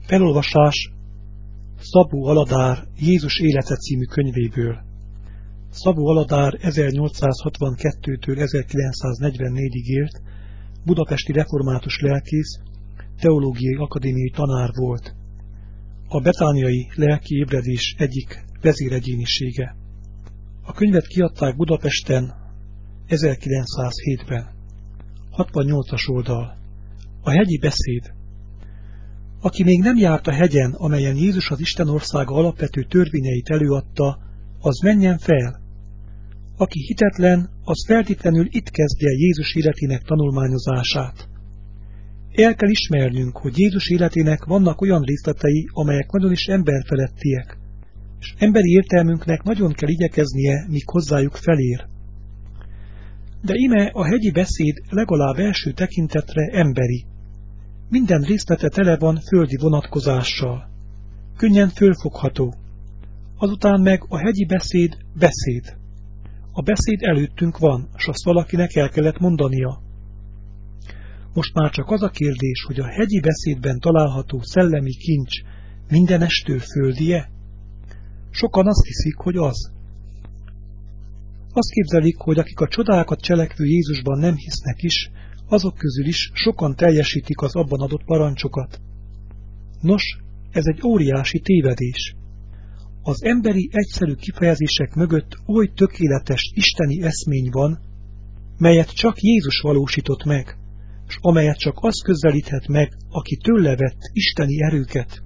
Felolvasás Szabó Aladár Jézus élete című könyvéből. Szabó Aladár 1862-től 1944-ig élt, budapesti református lelkész, teológiai akadémiai tanár volt. A betániai lelki ébredés egyik vezéregyénisége. A könyvet kiadták Budapesten 1907-ben. 68-as oldal. A hegyi beszéd. Aki még nem járt a hegyen, amelyen Jézus az Isten országa alapvető törvényeit előadta, az menjen fel. Aki hitetlen, az feltétlenül itt kezdje Jézus életének tanulmányozását. El kell ismernünk, hogy Jézus életének vannak olyan részletei, amelyek nagyon is emberfelettiek, és emberi értelmünknek nagyon kell igyekeznie, míg hozzájuk felér. De ime a hegyi beszéd legalább első tekintetre emberi. Minden részlete tele van földi vonatkozással. Könnyen fölfogható. Azután meg a hegyi beszéd beszéd. A beszéd előttünk van, s azt valakinek el kellett mondania. Most már csak az a kérdés, hogy a hegyi beszédben található szellemi kincs mindenestől földi-e? Sokan azt hiszik, hogy az. Azt képzelik, hogy akik a csodákat cselekvő Jézusban nem hisznek is, azok közül is sokan teljesítik az abban adott parancsokat. Nos, ez egy óriási tévedés. Az emberi egyszerű kifejezések mögött oly tökéletes isteni eszmény van, melyet csak Jézus valósított meg, s amelyet csak az közelíthet meg, aki tőle vett isteni erőket.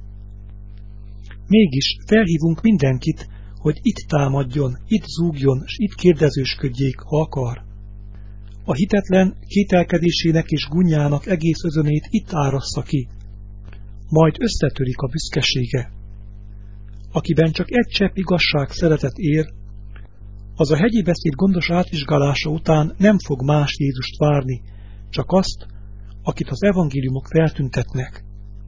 Mégis felhívunk mindenkit, hogy itt támadjon, itt zúgjon, s itt kérdezősködjék, ha akar. A hitetlen kételkedésének és gunnyának egész özönét itt árassza ki. Majd összetörik a büszkesége. Akiben csak egy csepp igazság szeretet ér, az a hegyi beszéd gondos átvizsgálása után nem fog más Jézust várni, csak azt, akit az evangéliumok feltüntetnek.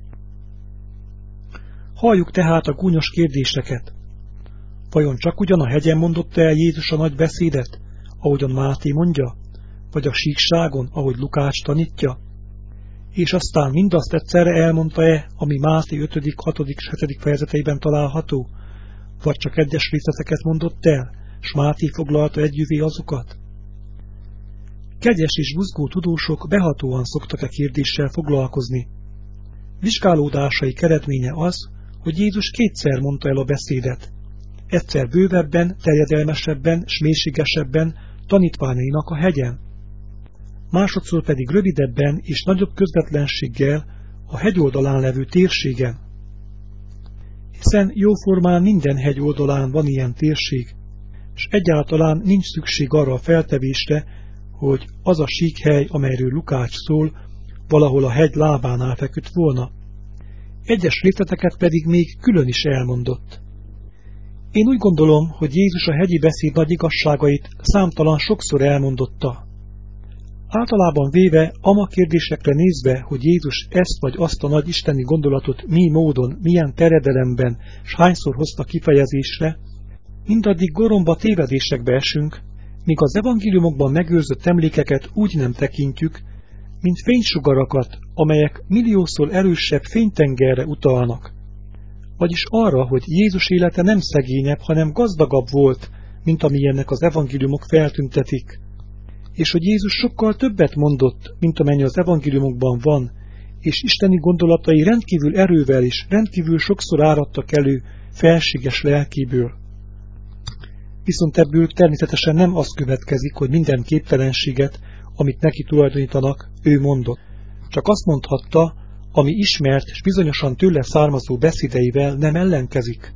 Halljuk tehát a gúnyos kérdéseket. Vajon csak ugyan a hegyen mondotta el Jézus a nagy beszédet, ahogyan Máté mondja, vagy a síkságon, ahogy Lukács tanítja? És aztán mindazt egyszerre elmondta-e, ami Máté 5., 6. és 7. fejezeteiben található? Vagy csak egyes részleteket mondott el, s Máté foglalta együvé azokat? Kegyes és buzgó tudósok behatóan szoktak e kérdéssel foglalkozni. Vizsgálódásai eredménye az, hogy Jézus kétszer mondta el a beszédet. Egyszer bővebben, terjedelmesebben, s mélységesebben tanítványainak a hegyen. Másodszor pedig rövidebben és nagyobb közvetlenséggel a hegyoldalán levő térségen. Hiszen jóformán minden hegy oldalán van ilyen térség, és egyáltalán nincs szükség arra a feltevésre, hogy az a síkhely, amelyről Lukács szól, valahol a hegy lábánál feküdt volna. Egyes részleteket pedig még külön is elmondott. Én úgy gondolom, hogy Jézus a hegyi beszéd nagy igazságait számtalan sokszor elmondotta. Általában véve, ama kérdésekre nézve, hogy Jézus ezt vagy azt a nagy isteni gondolatot mi módon, milyen terjedelemben, s hányszor hozta kifejezésre, mindaddig goromba tévedésekbe esünk, míg az evangéliumokban megőrzött emlékeket úgy nem tekintjük, mint fénysugarakat, amelyek milliószor erősebb fénytengerre utalnak. Vagyis arra, hogy Jézus élete nem szegényebb, hanem gazdagabb volt, mint amilyennek az evangéliumok feltüntetik, és hogy Jézus sokkal többet mondott, mint amennyi az evangéliumokban van, és isteni gondolatai rendkívül erővel és rendkívül sokszor áradtak elő felséges lelkéből. Viszont ebből természetesen nem az következik, hogy minden képtelenséget, amit neki tulajdonítanak, ő mondott. Csak azt mondhatta, ami ismert és bizonyosan tőle származó beszédeivel nem ellenkezik.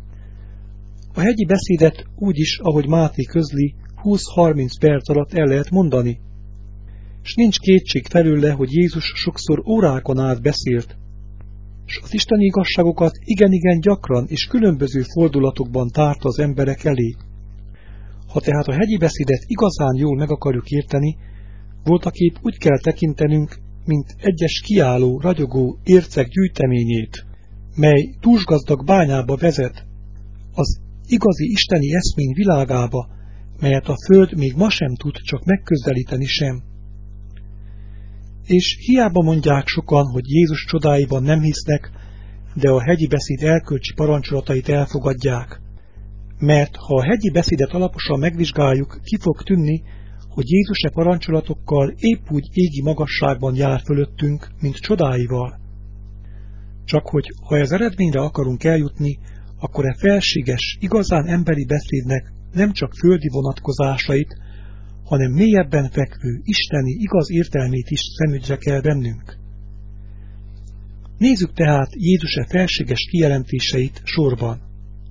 A hegyi beszédet úgy is, ahogy Máté közli, 20-30 perc alatt el lehet mondani. És nincs kétség felőle, hogy Jézus sokszor órákon át beszélt, és az isteni igazságokat igen-igen gyakran és különböző fordulatokban tárta az emberek elé. Ha tehát a hegyi beszédet igazán jól meg akarjuk érteni, voltaképp úgy kell tekintenünk, mint egyes kiálló, ragyogó ércek gyűjteményét, mely túlsgazdag bányába vezet, az igazi isteni eszmény világába, melyet a föld még ma sem tud csak megközelíteni sem. És hiába mondják sokan, hogy Jézus csodáiban nem hisznek, de a hegyi beszéd erkölcsi parancsolatait elfogadják. Mert ha a hegyi beszédet alaposan megvizsgáljuk, ki fog tűnni, hogy Jézus e parancsolatokkal épp úgy égi magasságban jár fölöttünk, mint csodáival. Csak hogy ha ez eredményre akarunk eljutni, akkor e felséges, igazán emberi beszédnek nem csak földi vonatkozásait, hanem mélyebben fekvő, isteni, igaz értelmét is szemügyre kell vennünk. Nézzük tehát Jézus e felséges kijelentéseit sorban.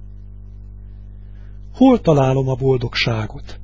Hol találom a boldogságot?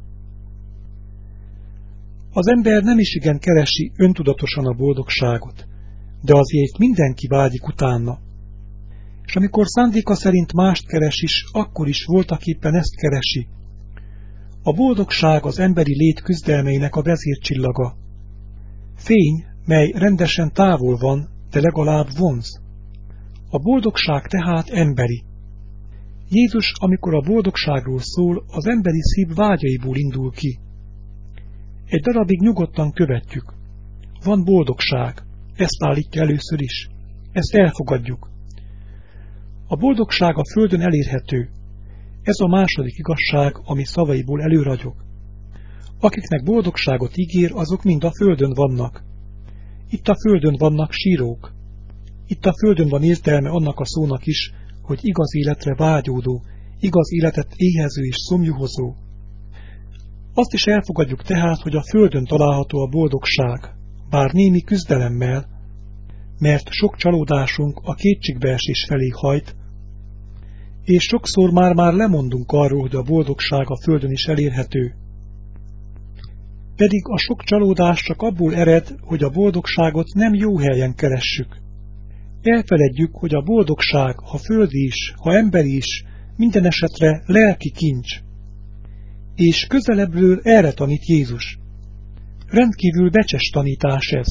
Az ember nem is igen keresi öntudatosan a boldogságot, de azért mindenki vágyik utána. És amikor szándéka szerint mást keres is, akkor is voltaképpen ezt keresi. A boldogság az emberi lét küzdelmeinek a vezércsillaga. Fény, mely rendesen távol van, de legalább vonz. A boldogság tehát emberi. Jézus, amikor a boldogságról szól, az emberi szív vágyaiból indul ki. Egy darabig nyugodtan követjük. Van boldogság, ezt állítja először is. Ezt elfogadjuk. A boldogság a földön elérhető. Ez a második igazság, ami szavaiból előragyog. Akiknek boldogságot ígér, azok mind a földön vannak. Itt a földön vannak sírók. Itt a földön van értelme annak a szónak is, hogy igaz életre vágyódó, igaz életet éhező és szomjuhozó. Azt is elfogadjuk tehát, hogy a földön található a boldogság, bár némi küzdelemmel, mert sok csalódásunk a kétségbeesés felé hajt, és sokszor már lemondunk arról, hogy a boldogság a földön is elérhető. Pedig a sok csalódás csak abból ered, hogy a boldogságot nem jó helyen keressük. Elfeledjük, hogy a boldogság, ha földi is, ha emberi is, minden esetre lelki kincs. És közelebbről erre tanít Jézus. Rendkívül becses tanítás ez.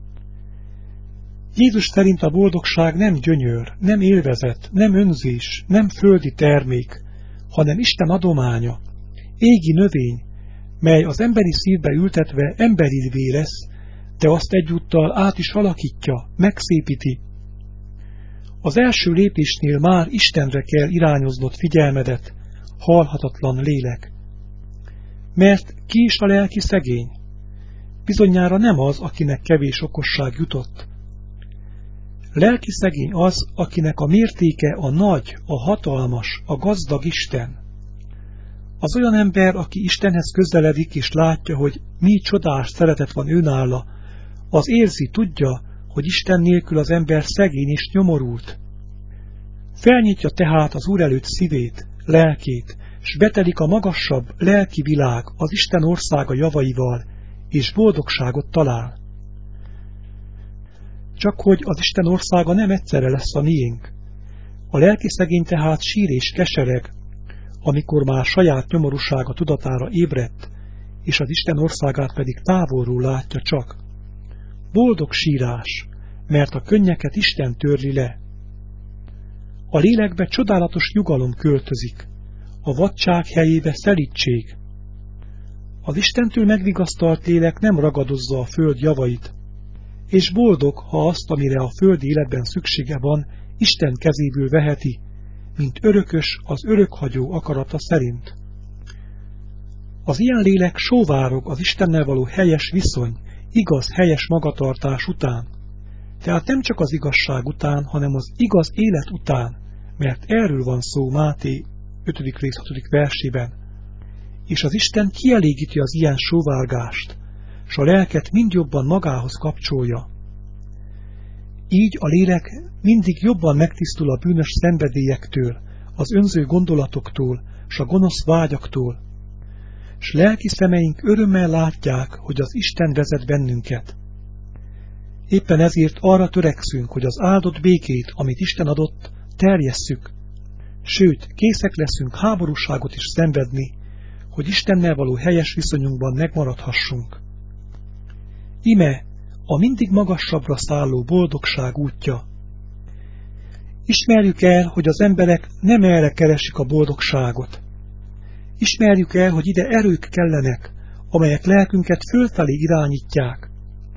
Jézus szerint a boldogság nem gyönyör, nem élvezet, nem önzés, nem földi termék, hanem Isten adománya, égi növény, mely az emberi szívbe ültetve emberivé lesz, de azt egyúttal át is alakítja, megszépíti. Az első lépésnél már Istenre kell irányoznod figyelmedet, halhatatlan lélek. Mert ki is a lelki szegény? Bizonyára nem az, akinek kevés okosság jutott. Lelki szegény az, akinek a mértéke a nagy, a hatalmas, a gazdag Isten. Az olyan ember, aki Istenhez közeledik és látja, hogy mi csodás szeretet van őnála, az érzi, tudja, hogy Isten nélkül az ember szegény és nyomorult. Felnyitja tehát az Úr előtt szívét, lelkét, s betelik a magasabb lelki világ az Isten országa javaival, és boldogságot talál. Csak hogy az Isten országa nem egyszerre lesz a miénk. A lelki szegény tehát sír és kesereg, amikor már saját nyomorúsága tudatára ébredt, és az Isten országát pedig távolról látja csak. Boldog sírás, mert a könnyeket Isten törli le. A lélekbe csodálatos nyugalom költözik, a vadság helyébe szelídség. Az Istentől megvigasztalt lélek nem ragadozza a föld javait, és boldog, ha azt, amire a földi életben szüksége van, Isten kezéből veheti, mint örökös az örökhagyó akarata szerint. Az ilyen lélek sóvárog az Istennel való helyes viszony, igaz, helyes magatartás után. Tehát nem csak az igazság után, hanem az igaz élet után, mert erről van szó Máté 5. rész 6. versében. És az Isten kielégíti az ilyen sóvárgást, s a lelket mind jobban magához kapcsolja. Így a lélek mindig jobban megtisztul a bűnös szenvedélyektől, az önző gondolatoktól, s a gonosz vágyaktól, s lelki szemeink örömmel látják, hogy az Isten vezet bennünket. Éppen ezért arra törekszünk, hogy az áldott békét, amit Isten adott, terjesszük, sőt, készek leszünk háborúságot is szenvedni, hogy Istennel való helyes viszonyunkban megmaradhassunk. Ime a mindig magasabbra szálló boldogság útja. Ismerjük el, hogy az emberek nem erre keresik a boldogságot. Ismerjük el, hogy ide erők kellenek, amelyek lelkünket fölfelé irányítják,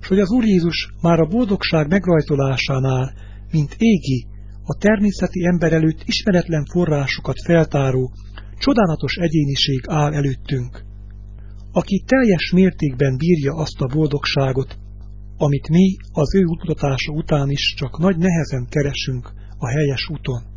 s hogy az Úr Jézus már a boldogság megrajzolásánál, mint égi, a természeti ember előtt ismeretlen forrásokat feltáró, csodálatos egyéniség áll előttünk, aki teljes mértékben bírja azt a boldogságot, amit mi az ő útmutatása után is csak nagy nehezen keresünk a helyes úton.